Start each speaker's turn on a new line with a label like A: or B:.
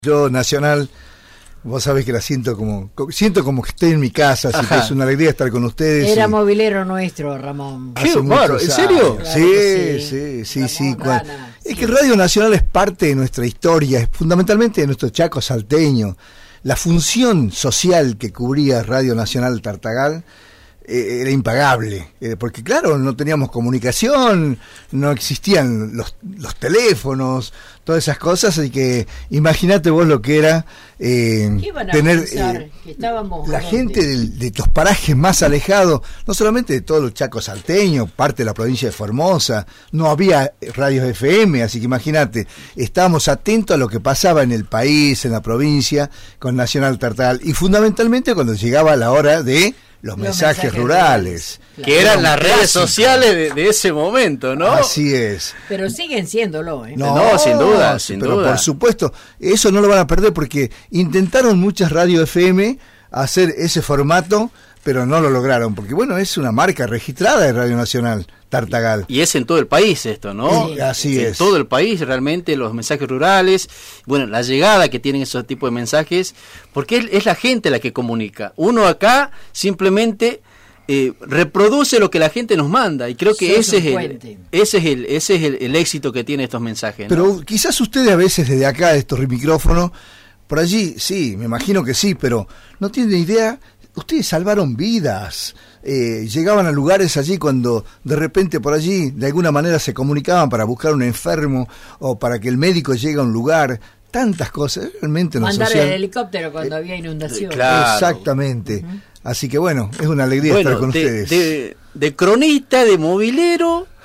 A: Yo Nacional, vos sabés que la siento como que estoy en mi casa, así que es una alegría estar con ustedes.
B: Era movilero nuestro, Ramón.
A: ¿Qué? ¿En serio?
B: Claro
A: Sí. Es que Radio Nacional es parte de nuestra historia, es fundamentalmente de nuestro Chaco salteño. La función social que cubría Radio Nacional Tartagal era impagable, porque claro, no teníamos comunicación, no existían los teléfonos, todas esas cosas, así que imagínate vos lo que era tener
B: que estábamos
A: la gente de los parajes más alejados, no solamente de todos los Chacos salteños, parte de la provincia de Formosa, no había radios FM, así que imagínate, estábamos atentos a lo que pasaba en el país, en la provincia, con Nacional Tartagal, y fundamentalmente cuando llegaba la hora de los mensajes rurales.
C: Claro. Que eran las redes sociales de ese momento, ¿no?
A: Así es.
B: Pero siguen siéndolo, ¿eh?
C: No, sin duda.
A: Pero por supuesto, eso no lo van a perder porque intentaron muchas radios FM hacer ese formato, pero no lo lograron, porque bueno, es una marca registrada de Radio Nacional Tartagal.
C: Y es en todo el país esto, ¿no?
A: Sí, así es.
C: En todo el país realmente los mensajes rurales, bueno, la llegada que tienen esos tipos de mensajes, porque es la gente la que comunica. Uno acá simplemente reproduce lo que la gente nos manda y creo que ese es el éxito que tiene estos mensajes, ¿no?
A: Pero quizás ustedes a veces desde acá, de estos micrófonos, por allí, sí, me imagino que sí, pero no tienen idea. Ustedes salvaron vidas, llegaban a lugares allí cuando de repente por allí de alguna manera se comunicaban para buscar un enfermo o para que el médico llegue a un lugar, tantas cosas, realmente
B: mandar el helicóptero cuando había inundación.
A: Claro. Exactamente. Así que bueno, es una alegría estar con ustedes.
C: De cronista, de movilero